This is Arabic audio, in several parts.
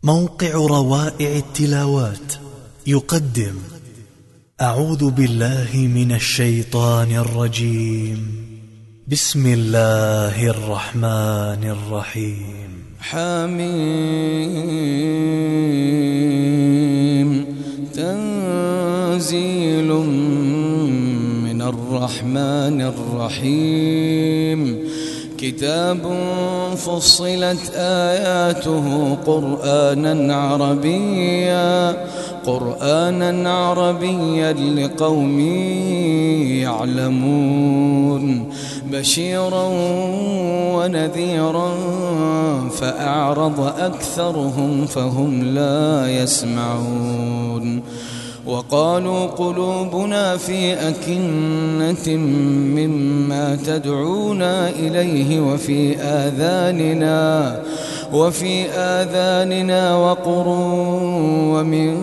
موقع روائع التلاوات يقدم أعوذ بالله من الشيطان الرجيم. بسم الله الرحمن الرحيم. حميم تنزيل من الرحمن الرحيم. كتاب فصلت آياته قرآنا عربيا لقوم يعلمون، بشيرا ونذيرا فأعرض أكثرهم فهم لا يسمعون. وقالوا قلوبنا في أكنة مما تدعونا إليه وفي آذاننا وقر ومن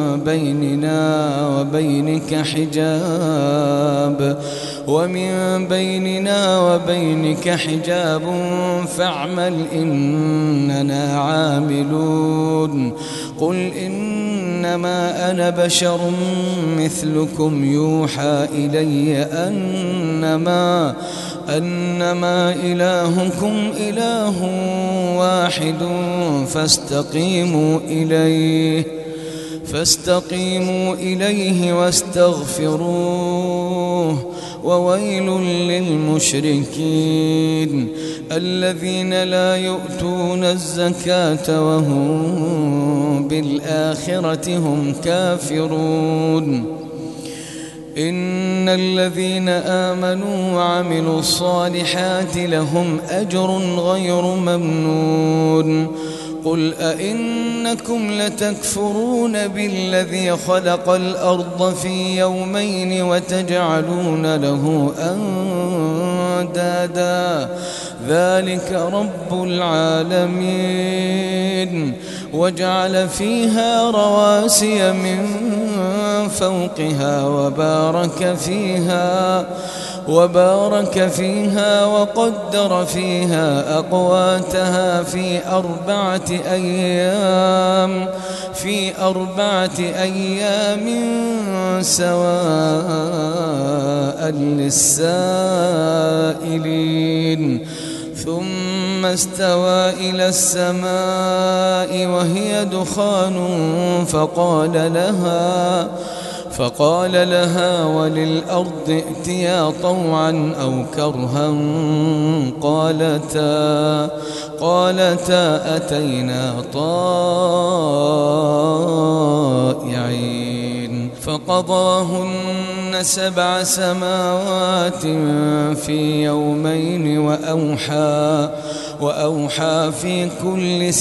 بيننا وبينك حجاب فاعمل إننا عاملون. قل إنما أنا بشر مثلكم يوحى إلي أنما إلهكم إله واحد فاستقيموا إليه واستغفروه. وويل للمشركين الذين لا يؤتون الزكاة وهم بالآخرة هم كافرون. إن الذين آمنوا وعملوا الصالحات لهم أجر غير ممنون. قل أئنكم لتكفرون بالذي خلق الأرض في يومين وتجعلون له أندادا ذلك رب العالمين. وجعل فيها رواسي من فوقها وبارك فيها وقدر فيها أقواتها في أربعة أيام سواء للسائلين. ثم استوى إلى السماء وهي دخان فقال لها وللأرض ائتيا طوعا أو كرها قالتا أتينا طائعين. فقضاهن 7 سماوات في يومين وأوحى في كل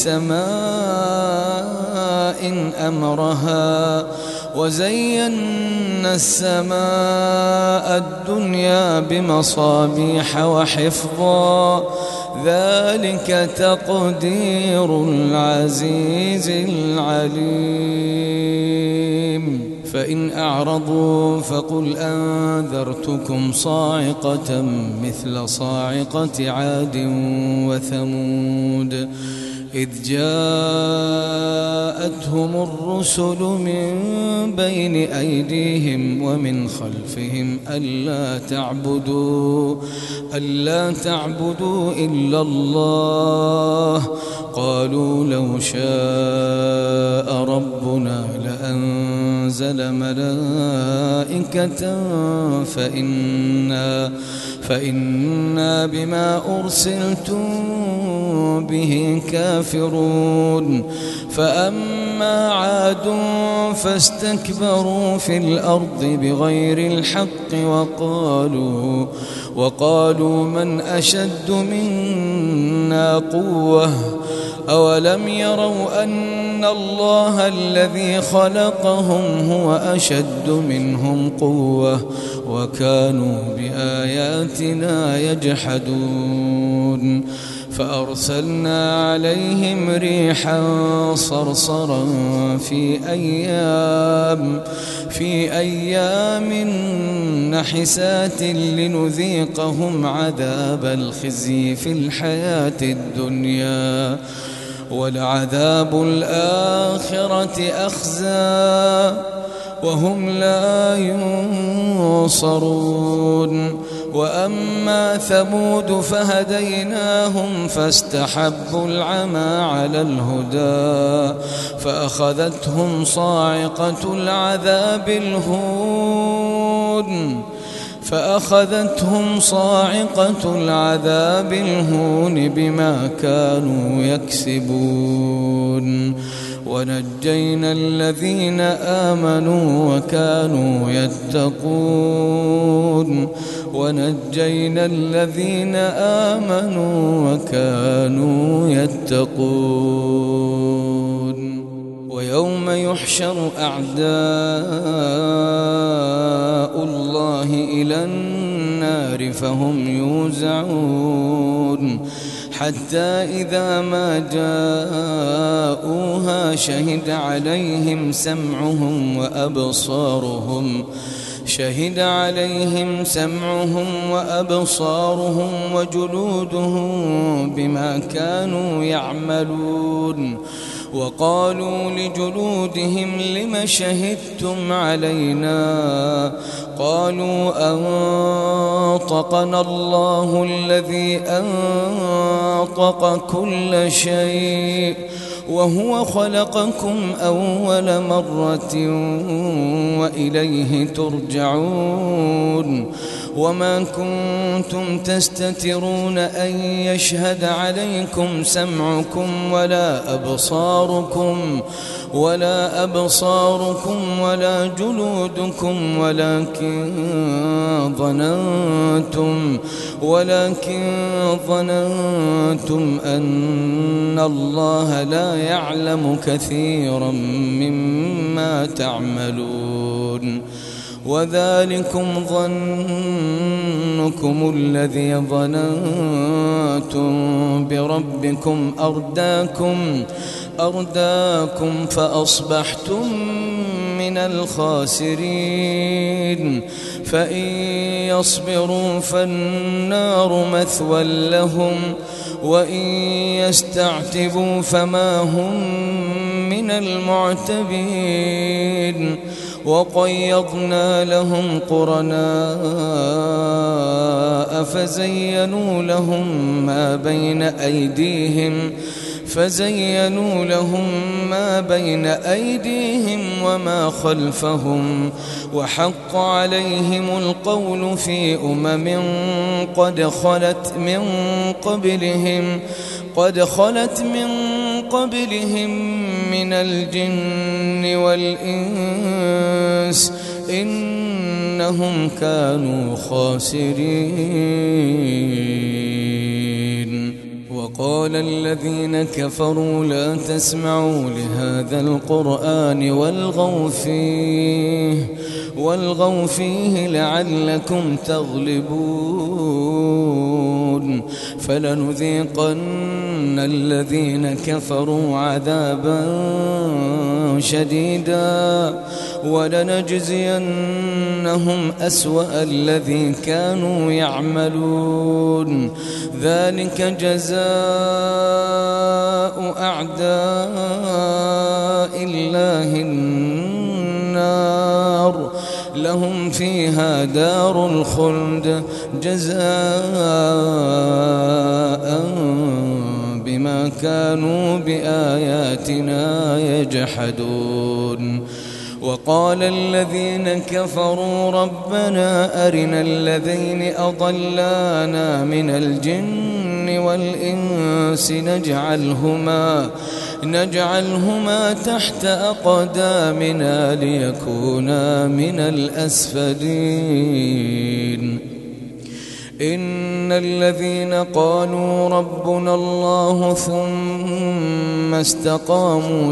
سماء أمرها. وزينا السماء الدنيا بمصابيح وحفظا ذلك تقدير العزيز العليم. فإن أعرضوا فقل أنذرتكم صاعقة مثل صاعقة عاد وثمود إذ جاءتهم الرسل من بين أيديهم ومن خلفهم ألا تعبدوا إلا الله. قالوا لو شاء ربنا لأنزل ملائكة فإنا بما أرسلتم به كافرون. فأما عاد فاستكبروا في الأرض بغير الحق وقالوا من أشد منا قوة أولم يروا أن الله الذي خلقهم هو أشد منهم قوة وكانوا بآياتنا يجحدون. فأرسلنا عليهم ريحا صرصرا في أيام نحسات لنذيقهم عذاب الخزي في الحياة الدنيا ولعذاب الآخرة أخزى وهم لا ينصرون. وأما ثمود فهديناهم فاستحبوا العمى على الهدى فأخذتهم صاعقة العذاب الهون بما كانوا يكسبون. ونجينا الذين آمنوا وكانوا يتقون. ويوم يحشر أعداء الله إلى النار فهم يوزعون حتى إذا ما جاءوها شهد عليهم سمعهم وأبصارهم وجلودهم بما كانوا يعملون. وقالوا لجلودهم لم شهدتم علينا قالوا أنطقنا الله الذي أنطق كل شيء وهو خلقكم أول مرة وإليه ترجعون. وما كنتم تستترون أن يشهد عليكم سمعكم ولا أبصاركم ولا جلودكم ولكن ظننتم أن الله لا يعلم كثيرا مما تعملون. وذلكم ظنكم الذي ظننتم بربكم أرداكم فأصبحتم من الخاسرين. فإن يصبروا فالنار مثوى لهم وإن يستعتبوا فما هم من المعتبين. وقيضنا لهم قرناء فزينوا لهم ما بين أيديهم وما خلفهم وحق عليهم القول في قد خلت من قبلهم من الجن والإنس إنهم كانوا خاسرين. وقال الذين كفروا لا تسمعوا لهذا القرآن والغوا فيه لعلكم تغلبون. فلنذيقن الذين كفروا عذابا شديدا ولنجزينهم أسوأ الذي كانوا يعملون. ذلك جزاء أعداء الله النار لهم فيها دار الخلد جزاء بما كانوا بآياتنا يجحدون. وقال الذين كفروا ربنا أرنا الذين أضلانا من الجن والإنس نجعلهما تحت أقدامنا ليكونا من الأسفلين. إن الذين قالوا ربنا الله ثم استقاموا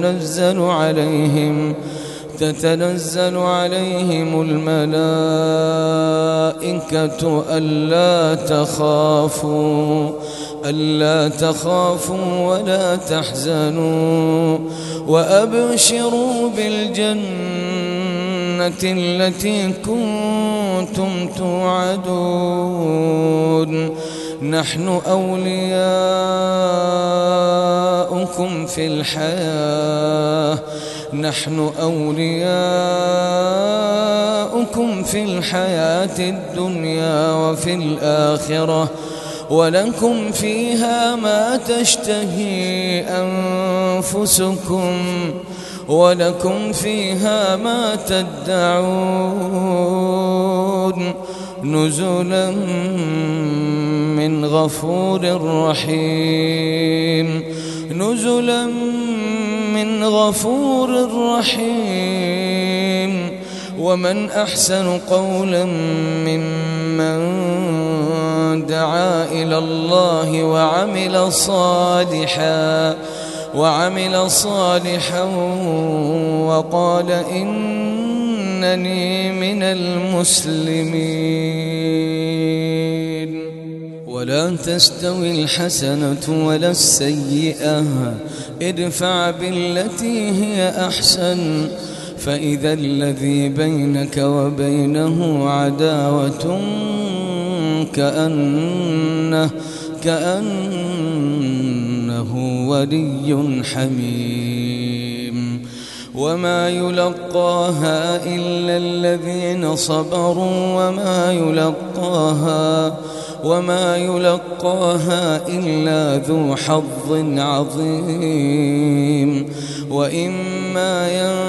تتنزل عليهم الملائكة ألا تخافوا ولا تحزنوا وأبشروا بالجنة التي كنتم توعدون. نحن أولياؤكم في الحياة الدنيا وفي الآخرة ولكم فيها ما تشتهي أنفسكم ولكم فيها ما تدعون نزلا من غفور رحيم ومن أحسن قولا ممن دعا إلى الله وعمل صالحا وقال إنني من المسلمين. ولا تستوي الحسنة ولا السيئة ادفع بالتي هي أحسن فإذا الذي بينك وبينه عداوة كأنه ولي حميم. وما يلقاها إلا الذين صبروا وما يلقاها إلا ذو حظ عظيم. وإما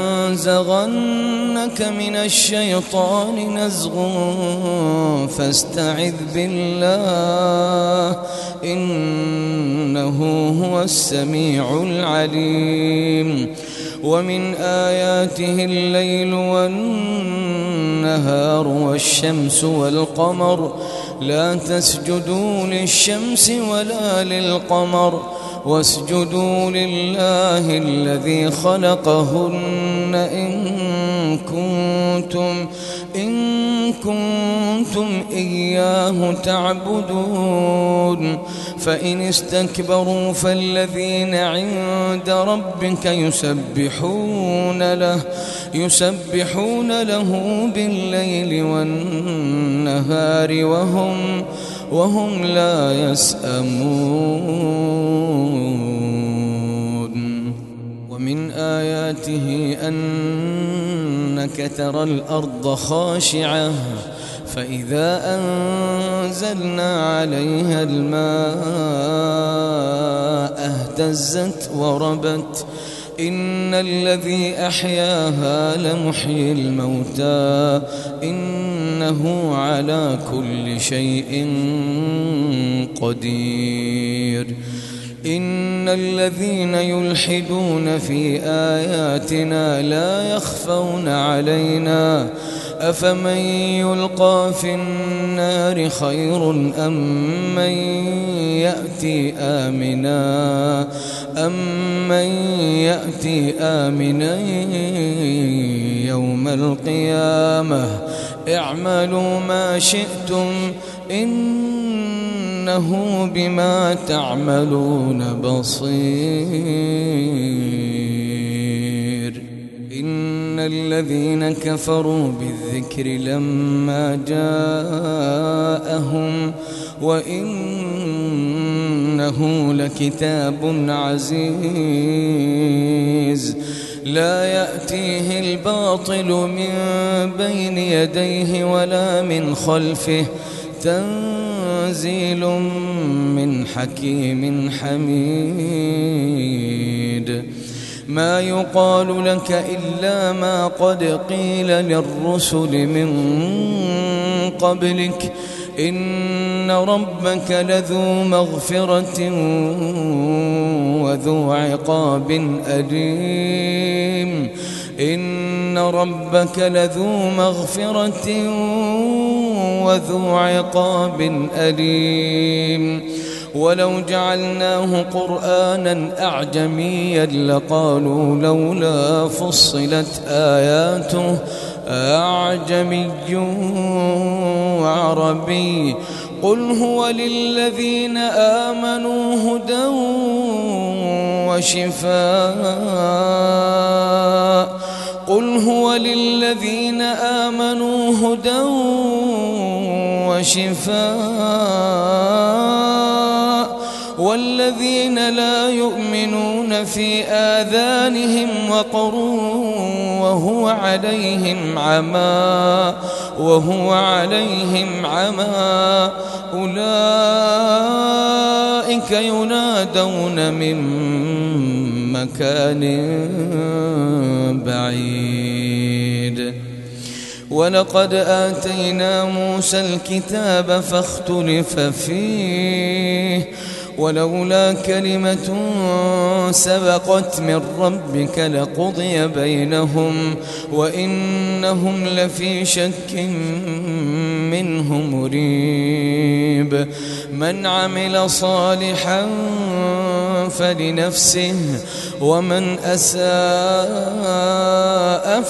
ينزغنك من الشيطان نزغ فاستعذ بالله إنه هو السميع العليم. ومن آياته الليل والنهار والشمس والقمر لا تسجدوا للشمس ولا للقمر واسجدوا لله الذي خلقهن إن كنتم إياه تعبدون. فإن استكبروا فالذين عند ربك يسبحون له بالليل والنهار وهم لا يسأمون. ومن آياته أنك ترى الأرض خاشعة فإذا أنزلنا عليها الماء اهتزت وربت إن الذي أحياها لمحيي الموتى إنه على كل شيء قدير. إن الذين يلحدون في آياتنا لا يخفون علينا أفمن يلقى في النار خير أم من يأتي آمنا يوم القيامة اعملوا ما شئتم إنه بما تعملون بصير. إن الذين كفروا بالذكر لما جاءهم وإنه لكتاب عزيز لا يأتيه الباطل من بين يديه ولا من خلفه تنزيل من حكيم حميد. ما يقال لك إلا ما قد قيل للرسل من قبلك إن ربك لذو مغفرة وذو عقاب أليم. إن ربك لذو مغفرة وذو عقاب أليم. ولو جعلناه قرآنا أعجميا لقالوا لولا فصلت آياته أعجمي وعربي قل هو للذين آمنوا هدى وشفاء قل هو للذين آمنوا هدى وشفاء والذين لا يؤمنون في آذانهم وقر وهو عليهم عمى أولئك ينادون من مكان بعيد. ولقد آتينا موسى الكتاب فاختلف فيه ولولا كلمة سبقت من ربك لقضي بينهم وإنهم لفي شك منه مريب. من عمل صالحا فلنفسه ومن أساء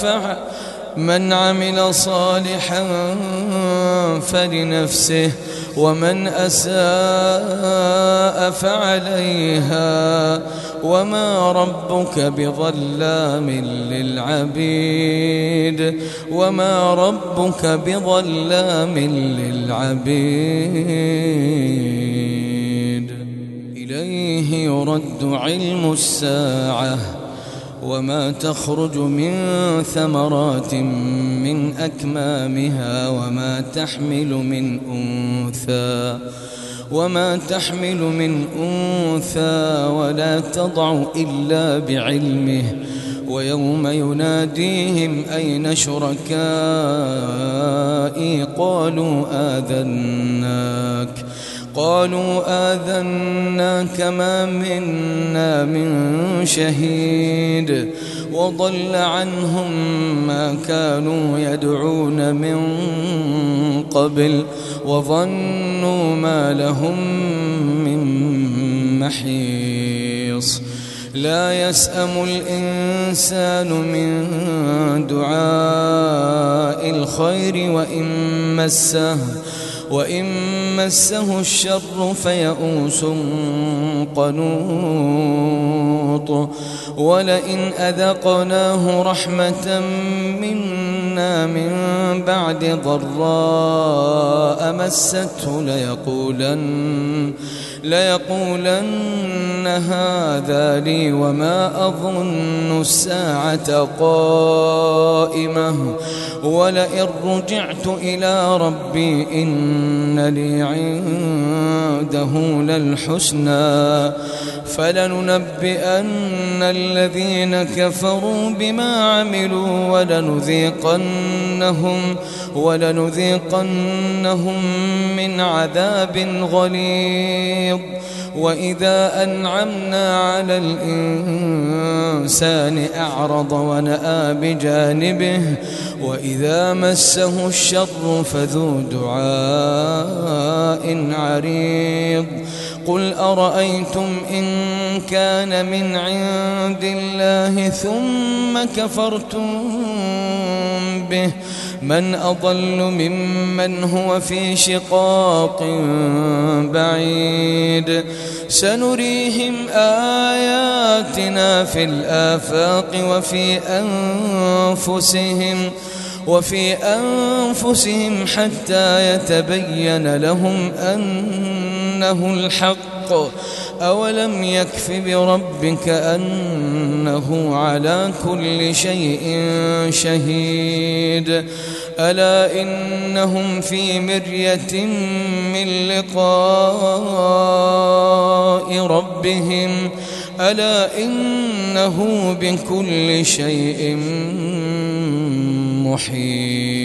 فعليها وما ربك بظلام للعبيد. إليه يرد علم الساعة وما تخرج من ثمرات من أكمامها وما تحمل من أنثى ولا تضع إلا بعلمه. ويوم يناديهم أين شركائي قالوا آذناك ما منا من شهيد وضل عنهم ما كانوا يدعون من قبل وظنوا ما لهم من محيص. لا يسأم الإنسان من دعاء الخير وإن مسه الشر فيئوس قنوط. ولئن أذقناه رحمة منا من بعد ضراء مسته ليقولن هذا لي وما أظن الساعة قائمة ولئن رجعت إلى ربي إن لي عنده للحسنى فلننبئن الذين كفروا بما عملوا ولنذيقنهم من عذاب غليظ. وإذا أنعمنا على الإنسان أعرض ونأى بجانبه وإذا مسه الشر فذو دعاء عريض. قل أرأيتم إن كان من عند الله ثم كفرتم به من أضل ممن هو في شقاق بعيد. سنريهم آياتنا في الآفاق وفي أنفسهم حتى يتبين لهم أنه الحق. أولم يكف بربك أنه على كل شيء شهيد. ألا إنهم في مرية من لقاء ربهم ألا إنه بكل شيء محيط.